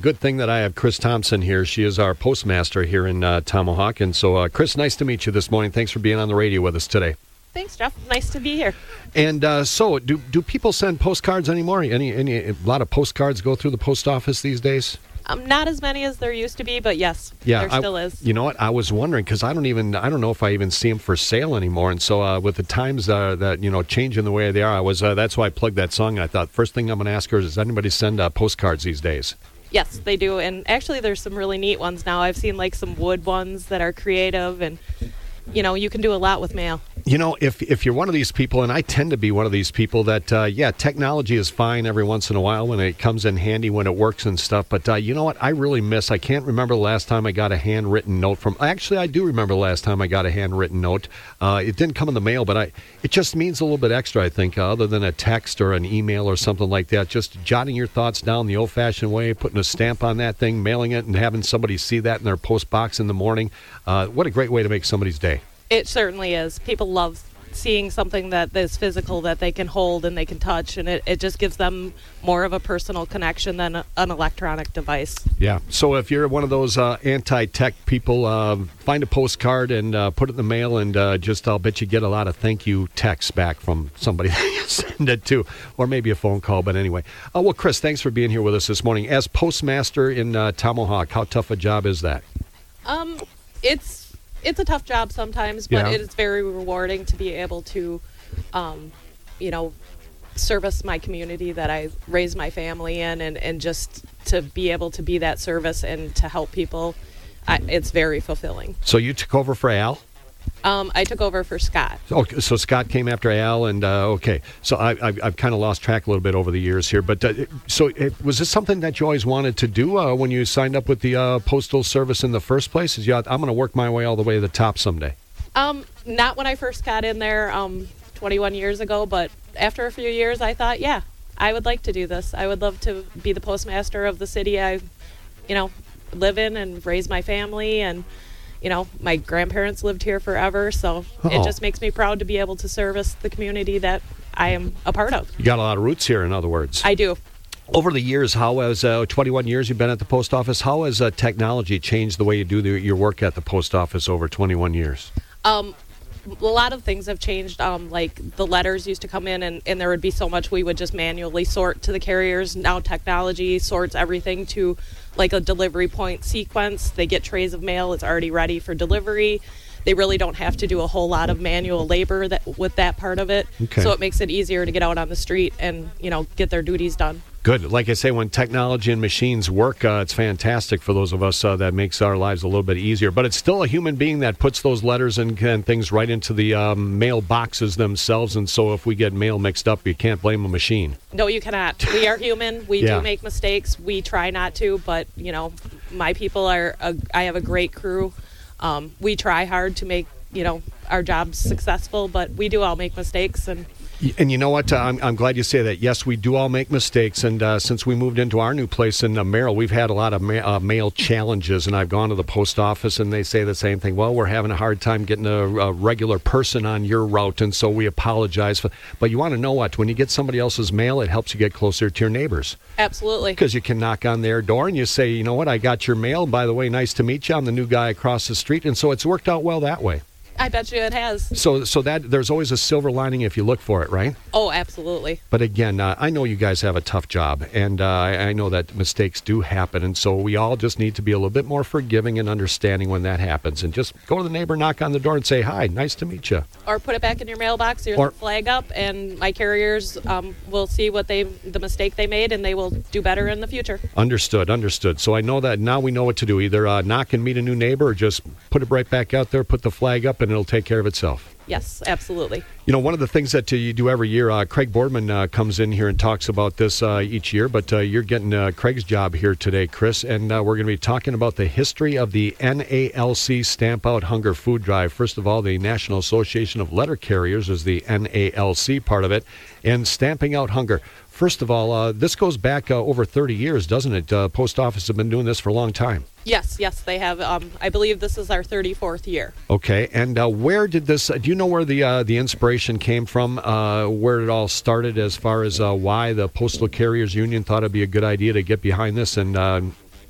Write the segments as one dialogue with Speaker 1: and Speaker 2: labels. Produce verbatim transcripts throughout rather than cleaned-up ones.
Speaker 1: good thing that I have Chris Thompson here. She is our postmaster here in uh, Tomahawk. And so, uh, Chris, nice to meet you this morning. Thanks for being on the radio with us today.
Speaker 2: Thanks, Jeff. Nice to be here.
Speaker 1: And uh, so, do do people send postcards anymore? Any any a lot of postcards go through the post office these days?
Speaker 2: Um, not as many as there used to be, but yes,
Speaker 1: yeah,
Speaker 2: there
Speaker 1: I,
Speaker 2: still is.
Speaker 1: You know what? I was wondering because I don't even I don't know if I even see them for sale anymore. And so, uh, with the times uh, that you know changing the way they are, I was uh, that's why I plugged that song. And I thought first thing I'm going to ask her is, does anybody send uh, postcards these days?
Speaker 2: Yes, they do. And actually, there's some really neat ones now. I've seen like some wood ones that are creative, and you know, you can do a lot with mail.
Speaker 1: You know, if if you're one of these people, and I tend to be one of these people that, uh, yeah, technology is fine every once in a while when it comes in handy, when it works and stuff. But uh, you know what? I really miss, I can't remember the last time I got a handwritten note from, actually, I do remember the last time I got a handwritten note. Uh, it didn't come in the mail, but I it just means a little bit extra, I think, uh, other than a text or an email or something like that. Just jotting your thoughts down the old-fashioned way, putting a stamp on that thing, mailing it, and having somebody see that in their post box in the morning. Uh, what a great way to make somebody's day.
Speaker 2: It certainly is. People love seeing something that is physical that they can hold and they can touch, and it, it just gives them more of a personal connection than a, an electronic device.
Speaker 1: Yeah. So if you're one of those uh, anti-tech people, uh, find a postcard and uh, put it in the mail, and uh, just I'll bet you get a lot of thank you texts back from somebody that you send it to, or maybe a phone call. But anyway, uh, well, Chris, thanks for being here with us this morning. As postmaster in uh, Tomahawk, how tough a job is that?
Speaker 2: Um, it's It's a tough job sometimes, but
Speaker 1: Yeah.
Speaker 2: it is very rewarding to be able to, um, you know, service my community that I raised my family in, and, and just to be able to be that service and to help people. I, it's very fulfilling.
Speaker 1: So you took over for Al?
Speaker 2: Um, I took over for Scott.
Speaker 1: Okay, so Scott came after Al, and uh, okay. So I, I, I've kind of lost track a little bit over the years here. But uh, so it, was this something that you always wanted to do uh, when you signed up with the uh, Postal Service in the first place? Is you, I'm going to work my way all the way to the top someday?
Speaker 2: Um, not when I first got in there um, twenty-one years ago, but after a few years, I thought, yeah, I would like to do this. I would love to be the postmaster of the city I, you know, live in and raise my family, and you know, my grandparents lived here forever, so
Speaker 1: Uh-oh.
Speaker 2: it just makes me proud to be able to service the community that I am a part of.
Speaker 1: You got a lot of roots here, in other words.
Speaker 2: I do.
Speaker 1: Over the years, how has, uh, twenty-one years you've been at the post office, how has uh, technology changed the way you do the, your work at the post office over twenty-one years?
Speaker 2: Um, a lot of things have changed. Um, like the letters used to come in, and, and there would be so much we would just manually sort to the carriers. Now technology sorts everything to like a delivery point sequence. They get trays of mail. It's already ready for delivery. They really don't have to do a whole lot of manual labor that with that part of it.
Speaker 1: Okay.
Speaker 2: So it makes it easier to get out on the street and, you know, get their duties done.
Speaker 1: Good. Like I say, when technology and machines work, uh, it's fantastic for those of us uh, that makes our lives a little bit easier. But it's still a human being that puts those letters and, and things right into the um, mail boxes themselves. And so if we get mail mixed up, you can't blame a machine.
Speaker 2: No, you cannot. We are human. We
Speaker 1: Yeah.
Speaker 2: do make mistakes. We try not to, but, you know, my people are, a, I have a great crew. Um, we try hard to make, you know, our jobs successful, but we do all make mistakes. And
Speaker 1: And you know what? Uh, I'm, I'm glad you say that. Yes, we do all make mistakes. And uh, since we moved into our new place in uh, Merrill, we've had a lot of ma- uh, mail challenges. And I've gone to the post office, and they say the same thing. Well, we're having a hard time getting a, a regular person on your route, and so we apologize. For, but you want to know what? When you get somebody else's mail, it helps you get closer to your neighbors.
Speaker 2: absolutely.
Speaker 1: Because you can knock on their door, and you say, you know what? I got your mail. By the way, nice to meet you. I'm the new guy across the street. And so it's worked out well that way.
Speaker 2: I bet you it has.
Speaker 1: So so that there's always a silver lining if you look for it, right?
Speaker 2: Oh, absolutely.
Speaker 1: But again, uh, I know you guys have a tough job, and uh, I I know that mistakes do happen, and so we all just need to be a little bit more forgiving and understanding when that happens, and just go to the neighbor, knock on the door, and say, hi, nice to meet you.
Speaker 2: Or put it back in your mailbox, your
Speaker 1: Or-
Speaker 2: flag up, and my carriers um, will see what they, the mistake they made, and they will do better in the future.
Speaker 1: Understood, understood. So I know that now we know what to do. Either uh, knock and meet a new neighbor, or just put it right back out there, put the flag up, and it'll take care of itself.
Speaker 2: Yes, absolutely.
Speaker 1: You know, one of the things that uh, you do every year, uh, Craig Boardman uh, comes in here and talks about this uh, each year, but uh, you're getting uh, Craig's job here today, Chris, and uh, we're going to be talking about the history of the N A L C Stamp Out Hunger Food Drive. First of all, the National Association of Letter Carriers is the N A L C part of it, and Stamping Out Hunger. First of all, uh, this goes back uh, over thirty years, doesn't it? Uh, Post Office have been doing this for a long time.
Speaker 2: Yes, yes, they have. Um, I believe this is our thirty-fourth year.
Speaker 1: Okay, and uh, where did this, uh, do you know where the uh, the inspiration came from, uh, where it all started as far as uh, why the Postal Carriers Union thought it'd be a good idea to get behind this and uh,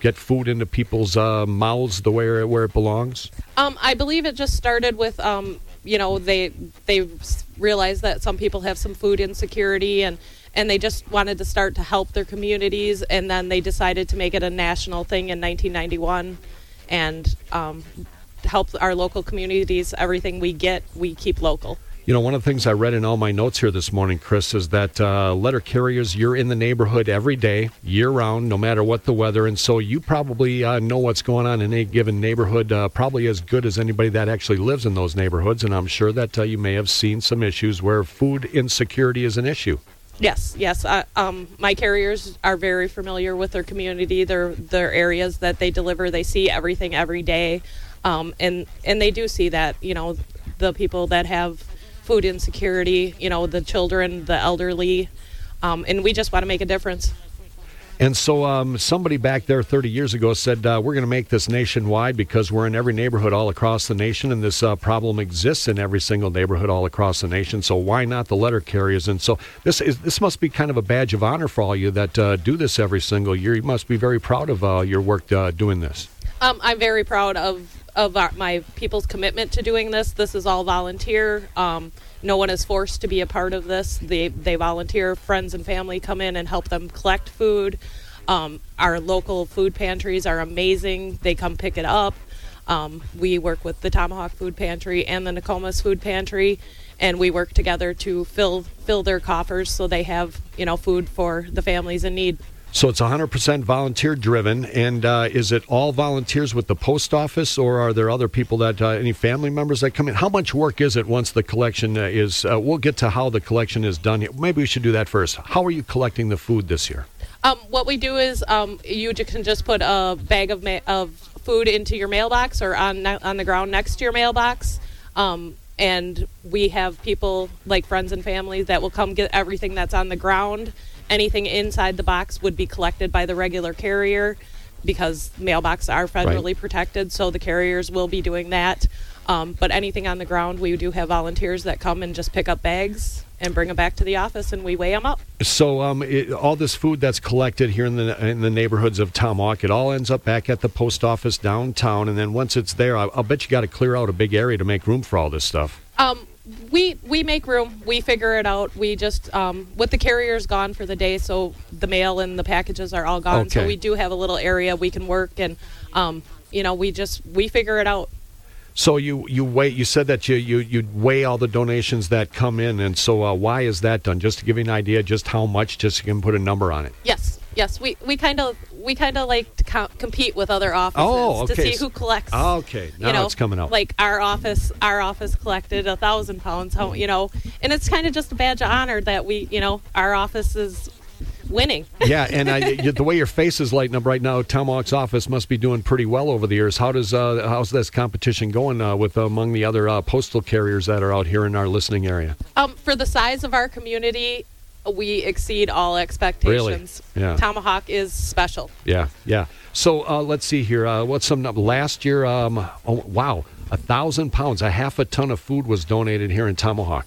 Speaker 1: get food into people's uh, mouths the way where it belongs?
Speaker 2: Um, I believe it just started with, um, you know, they they realized that some people have some food insecurity, and, and they just wanted to start to help their communities, and then they decided to make it a national thing in nineteen ninety-one, and um, help our local communities. Everything we get, we keep local.
Speaker 1: You know, one of the things I read in all my notes here this morning, Chris, is that uh, letter carriers, you're in the neighborhood every day, year-round, no matter what the weather, and so you probably uh, know what's going on in a given neighborhood uh, probably as good as anybody that actually lives in those neighborhoods, and I'm sure that uh, you may have seen some issues where food insecurity is an issue.
Speaker 2: Yes, yes. Uh, um, my carriers are very familiar with their community, their their areas that they deliver. They see everything every day, um, and, and they do see that, you know, the people that have food insecurity, you know, the children, the elderly, um, and we just want to make a difference.
Speaker 1: And so um, somebody back there thirty years ago said, uh, we're going to make this nationwide because we're in every neighborhood all across the nation, and this uh, problem exists in every single neighborhood all across the nation, so why not the letter carriers? And so this is this must be kind of a badge of honor for all you that uh, do this every single year. You must be very proud of uh, your work uh, doing this.
Speaker 2: Um, I'm very proud of of our, my people's commitment to doing this. This is all volunteer. Um, no one is forced to be a part of this. They they volunteer. Friends and family come in and help them collect food. Um, our local food pantries are amazing. They come pick it up. Um, we work with the Tomahawk Food Pantry and the Nokomis Food Pantry, and we work together to fill fill their coffers so they have, you know, food for the families in need.
Speaker 1: So it's one hundred percent volunteer driven, and uh, is it all volunteers with the post office, or are there other people that, uh, any family members that come in? How much work is it once the collection uh, is, uh, we'll get to how the collection is done. Maybe we should do that first. How are you collecting the food this year?
Speaker 2: Um, what we do is um, you can just put a bag of ma- of food into your mailbox or on on the ground next to your mailbox, um, and we have people like friends and family that will come get everything that's on the ground. Anything inside the box would be collected by the regular carrier because mailboxes are federally right. protected, so the carriers will be doing that. Um, but anything on the ground, we do have volunteers that come and just pick up bags and bring them back to the office, and we weigh them up. So
Speaker 1: um, it, all this food that's collected here in the in the neighborhoods of Tomahawk, it all ends up back at the post office downtown, and then once it's there, I'll, I'll bet you got to clear out a big area to make room for all this stuff.
Speaker 2: Um, we we make room. We figure it out. We just, um, with the carriers gone for the day, so the mail and the packages are all gone.
Speaker 1: Okay.
Speaker 2: So we do have a little area we can work, and um, you know, we just we figure it out.
Speaker 1: So you, you weigh, you said that you, you, you weigh all the donations that come in, and so uh, why is that done? Just to give you an idea just how much, just so you can put a number on it.
Speaker 2: Yes, yes. We we kind of we kind of like to co- compete with other offices
Speaker 1: oh, okay.
Speaker 2: to see who collects.
Speaker 1: Oh, okay, now
Speaker 2: you know,
Speaker 1: it's coming out.
Speaker 2: Like our office, our office collected a thousand pounds. How you know, and it's kind of just a badge of honor that we, you know, our office is winning.
Speaker 1: Yeah, and I, you, the way your face is lighting up right now, Tomahawk's office must be doing pretty well over the years. How does uh, how's this competition going uh, with uh, among the other uh, postal carriers that are out here in our listening area?
Speaker 2: Um, for the size of our community, we exceed all expectations.
Speaker 1: Really? Yeah.
Speaker 2: Tomahawk is special.
Speaker 1: Yeah, yeah. So uh, let's see here. Uh, what's some last year? Um, oh, wow, a thousand pounds, a half a ton of food was donated here in Tomahawk.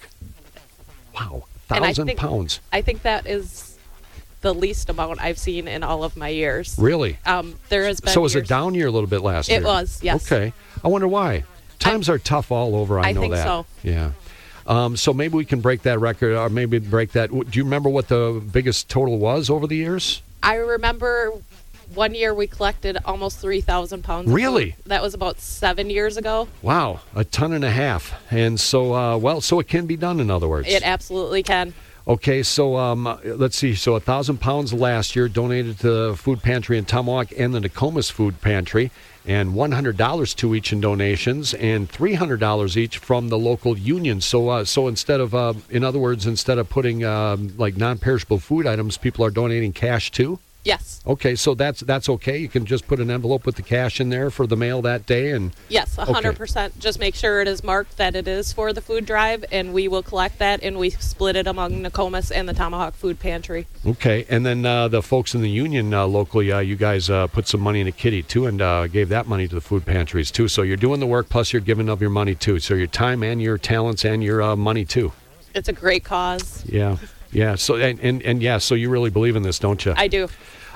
Speaker 1: Wow, a thousand
Speaker 2: think,
Speaker 1: pounds.
Speaker 2: I think that is the least amount I've seen in all of my years.
Speaker 1: Really?
Speaker 2: Um, there has been.
Speaker 1: So was
Speaker 2: years.
Speaker 1: it down year a little bit last
Speaker 2: it
Speaker 1: year?
Speaker 2: It was, yes.
Speaker 1: Okay. I wonder why. Times I, are tough all over. I,
Speaker 2: I
Speaker 1: know
Speaker 2: think
Speaker 1: that.
Speaker 2: so.
Speaker 1: Yeah. Um, so maybe we can break that record, or maybe break that. Do you remember what the biggest total was over the years?
Speaker 2: I remember one year we collected almost three thousand pounds.
Speaker 1: Really?
Speaker 2: Of food. That was about seven years ago.
Speaker 1: Wow, a ton and a half. And so, uh, well, so it can be done, in other words.
Speaker 2: It absolutely can.
Speaker 1: Okay, so um, let's see. So a thousand pounds last year donated to the food pantry in Tomahawk and the Nokomis Food Pantry, and one hundred dollars to each in donations, and three hundred dollars each from the local union. So, uh, so instead of, uh, in other words, instead of putting um, like non-perishable food items, people are donating cash too.
Speaker 2: Yes.
Speaker 1: Okay, so that's that's okay. You can just put an envelope with the cash in there for the mail that day, and
Speaker 2: yes, a hundred percent. Just make sure it is marked that it is for the food drive, and we will collect that, and we split it among Nokomis and the Tomahawk Food Pantry.
Speaker 1: Okay, and then uh, the folks in the union uh, locally, uh, you guys uh, put some money in a kitty too, and uh, gave that money to the food pantries too. So you're doing the work, plus you're giving of your money too. So your time and your talents and your uh, money too.
Speaker 2: It's a great cause.
Speaker 1: Yeah, yeah. So and, and and yeah, so you really believe in this, don't you?
Speaker 2: I do.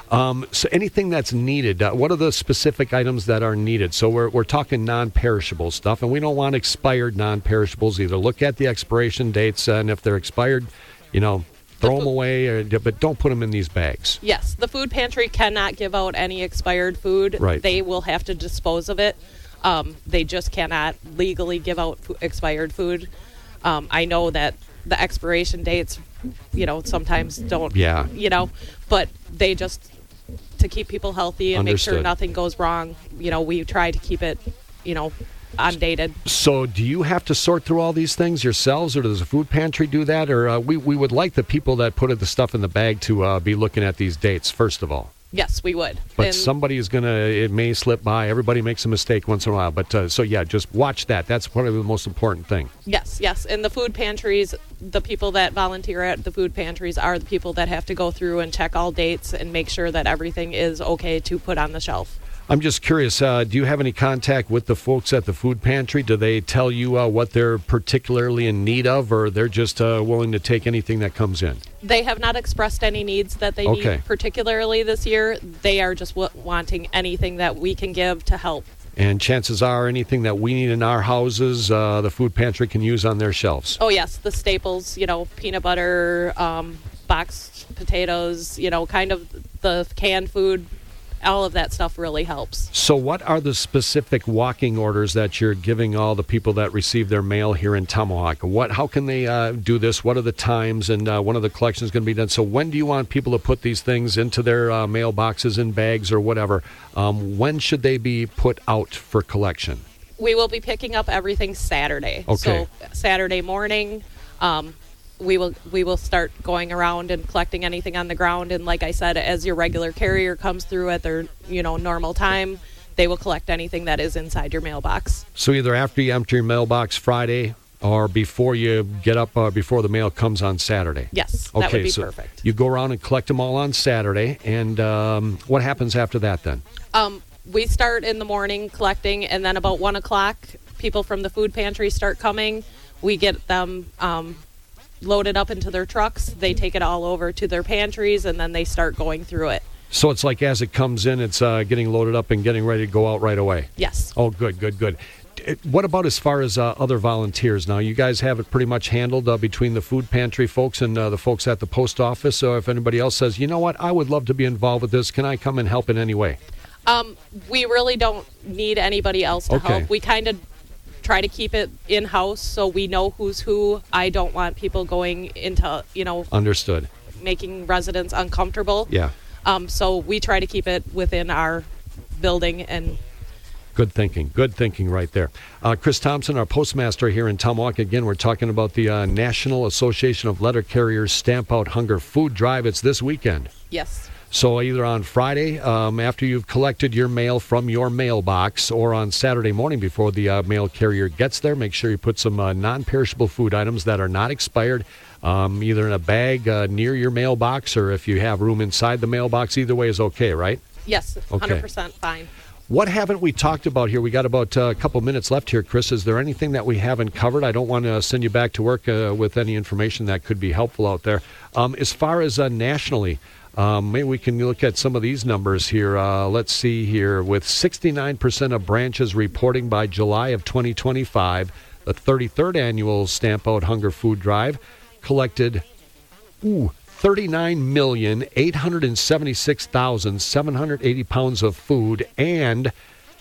Speaker 1: Um, so anything that's needed, uh, what are the specific items that are needed? So we're we're talking non-perishable stuff, and we don't want expired non-perishables either. Look at the expiration dates, and if they're expired, you know, throw the them away, or, but don't put them in these bags.
Speaker 2: Yes, the food pantry cannot give out any expired food.
Speaker 1: Right.
Speaker 2: They will have to dispose of it. Um, they just cannot legally give out f- expired food. Um, I know that the expiration dates, you know, sometimes don't,
Speaker 1: Yeah.
Speaker 2: you know, but they just, to keep people healthy and
Speaker 1: Understood.
Speaker 2: make sure nothing goes wrong, you know, we try to keep it, you know, undated.
Speaker 1: So do you have to sort through all these things yourselves, or does the food pantry do that? Or uh, we, we would like the people that put the stuff in the bag to uh, be looking at these dates, first of all.
Speaker 2: Yes, we would.
Speaker 1: But
Speaker 2: And
Speaker 1: somebody is going to, it may slip by. Everybody makes a mistake once in a while. But uh, so, yeah, just watch that. That's probably the most important thing.
Speaker 2: Yes, yes. And the food pantries, the people that volunteer at the food pantries are the people that have to go through and check all dates and make sure that everything is okay to put on the shelf.
Speaker 1: I'm just curious, uh, do you have any contact with the folks at the food pantry? Do they tell you uh, what they're particularly in need of, or they're just uh, willing to take anything that comes in?
Speaker 2: They have not expressed any needs that they
Speaker 1: Okay.
Speaker 2: need particularly this year. They are just w- wanting anything that we can give to help.
Speaker 1: And chances are anything that we need in our houses, uh, the food pantry can use on their shelves.
Speaker 2: Oh, yes, the staples, you know, peanut butter, um, boxed potatoes, you know, kind of the canned food. All of that stuff really helps.
Speaker 1: So what are the specific walking orders that you're giving all the people that receive their mail here in Tomahawk? What, how can they uh, do this? What are the times, and uh, when are the collections going to be done? So when do you want people to put these things into their uh, mailboxes, in bags, or whatever? Um, when should they be put out for collection?
Speaker 2: We will be picking up everything Saturday.
Speaker 1: Okay.
Speaker 2: So Saturday morning, um, we will we will start going around and collecting anything on the ground. And like I said, as your regular carrier comes through at their you know normal time, they will collect anything that is inside your mailbox.
Speaker 1: So either after you empty your mailbox Friday, or before you get up, uh, before the mail comes on Saturday.
Speaker 2: Yes,
Speaker 1: Okay,
Speaker 2: that would be
Speaker 1: so
Speaker 2: perfect.
Speaker 1: you go around and collect them all on Saturday, and um, what happens after that then?
Speaker 2: Um, we start in the morning collecting, and then about one o'clock, people from the food pantry start coming. We get them um, loaded up into their trucks. They take it all over to their pantries, and then they start going through it.
Speaker 1: So it's like as it comes in, it's uh, getting loaded up and getting ready to go out right away.
Speaker 2: Yes.
Speaker 1: Oh, good, good, good. D- What about as far as uh, other volunteers? Now, you guys have it pretty much handled uh, between the food pantry folks and uh, the folks at the post office. So if anybody else says, you know what, I would love to be involved with this, can I come and help in any way?
Speaker 2: Um, we really don't need anybody else to
Speaker 1: Okay.
Speaker 2: help. We kind of try to keep it in-house so we know who's who. I don't want people going into, you know,
Speaker 1: Understood.
Speaker 2: making residents uncomfortable.
Speaker 1: Yeah.
Speaker 2: Um, so we try to keep it within our building. And
Speaker 1: Good thinking. Good thinking right there. Uh, Chris Thompson, our postmaster here in Tomahawk. Again, we're talking about the uh, National Association of Letter Carriers Stamp Out Hunger Food Drive. It's this weekend.
Speaker 2: yes,
Speaker 1: So either on Friday, um, after you've collected your mail from your mailbox, or on Saturday morning before the uh, mail carrier gets there, make sure you put some uh, non-perishable food items that are not expired, um, either in a bag uh, near your mailbox, or if you have room inside the mailbox. Either way is okay, right?
Speaker 2: yes,
Speaker 1: Okay.
Speaker 2: one hundred percent fine.
Speaker 1: What haven't we talked about here? We got about uh, a couple minutes left here, Chris. Is there anything that we haven't covered? I don't want to send you back to work uh, with any information that could be helpful out there. Um, as far as uh, nationally, um, maybe we can look at some of these numbers here. Uh, let's see here. With sixty-nine percent of branches reporting by July of twenty twenty-five, the thirty-third annual Stamp Out Hunger Food Drive collected ooh, thirty-nine million eight hundred seventy-six thousand seven hundred eighty pounds of food and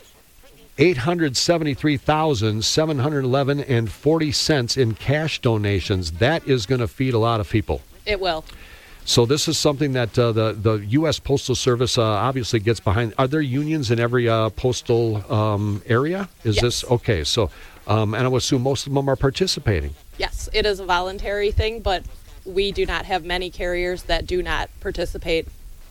Speaker 1: eight hundred seventy-three thousand seven hundred eleven and forty cents in cash donations. That is going to feed a lot of people.
Speaker 2: It will.
Speaker 1: So this is something that uh, the, the U S Postal Service uh, obviously gets behind. Are there unions in every uh, postal um, area? Is
Speaker 2: Yes.
Speaker 1: this okay? So, um, and I would assume most of them are participating.
Speaker 2: Yes, it is a voluntary thing, but we do not have many carriers that do not participate.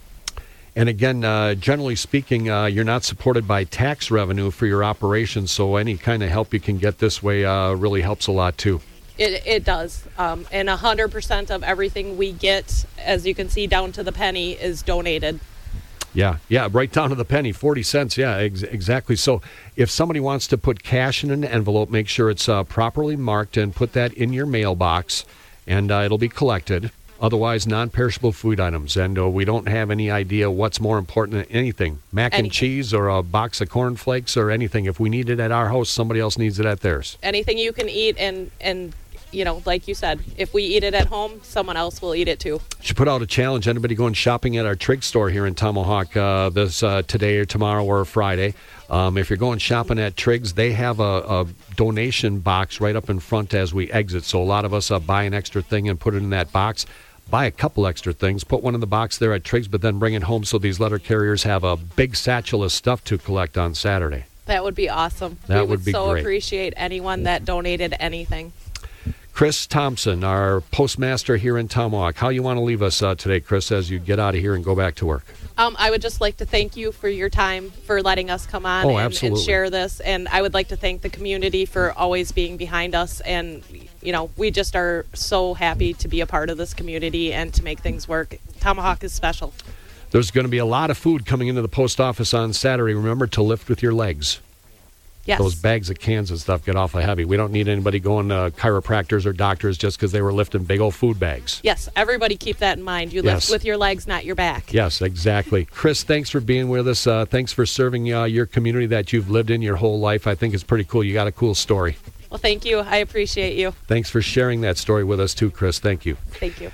Speaker 1: And again, uh, generally speaking, uh, you're not supported by tax revenue for your operations, so any kind of help you can get this way uh, really helps a lot too.
Speaker 2: It it does, um, and one hundred percent of everything we get, as you can see down to the penny, is donated.
Speaker 1: Yeah, yeah, right down to the penny, forty cents. Yeah, ex- exactly. So if somebody wants to put cash in an envelope, make sure it's uh, properly marked and put that in your mailbox, and uh, it'll be collected. Otherwise, non-perishable food items. And uh, we don't have any idea what's more important than anything. Mac
Speaker 2: Anything.
Speaker 1: and cheese or a box of cornflakes or anything. If we need it at our house, somebody else needs it at theirs.
Speaker 2: Anything you can eat, and, and you know, like you said, if we eat it at home, someone else will eat it too.
Speaker 1: Should put out a challenge. Anybody going shopping at our Triggs store here in Tomahawk uh, this uh, today or tomorrow or Friday. Um, if you're going shopping at Triggs, they have a, a donation box right up in front as we exit. So a lot of us uh, buy an extra thing and put it in that box. Buy a couple extra things, put one in the box there at Triggs, but then bring it home so these letter carriers have a big satchel of stuff to collect on Saturday.
Speaker 2: That would be awesome.
Speaker 1: That
Speaker 2: we
Speaker 1: would be
Speaker 2: so
Speaker 1: great.
Speaker 2: appreciate anyone that donated anything.
Speaker 1: Chris Thompson, our postmaster here in Tomahawk. How you want to leave us uh, today, Chris, as you get out of here and go back to work?
Speaker 2: Um, I would just like to thank you for your time, for letting us come on
Speaker 1: Oh,
Speaker 2: and,
Speaker 1: absolutely.
Speaker 2: and share this. And I would like to thank the community for always being behind us. And, you know, we just are so happy to be a part of this community and to make things work. Tomahawk is special.
Speaker 1: There's going to be a lot of food coming into the post office on Saturday. Remember to lift with your legs.
Speaker 2: Yes.
Speaker 1: Those bags of cans and stuff get awfully heavy. We don't need anybody going to chiropractors or doctors just because they were lifting big old food bags.
Speaker 2: Yes, everybody keep that in mind. You
Speaker 1: Yes.
Speaker 2: lift with your legs, not your back.
Speaker 1: Yes, exactly. Chris, thanks for being with us. Uh, thanks for serving uh, your community that you've lived in your whole life. I think it's pretty cool. You got a cool story.
Speaker 2: Well, thank you. I appreciate you.
Speaker 1: Thanks for sharing that story with us, too, Chris. Thank you.
Speaker 2: Thank you.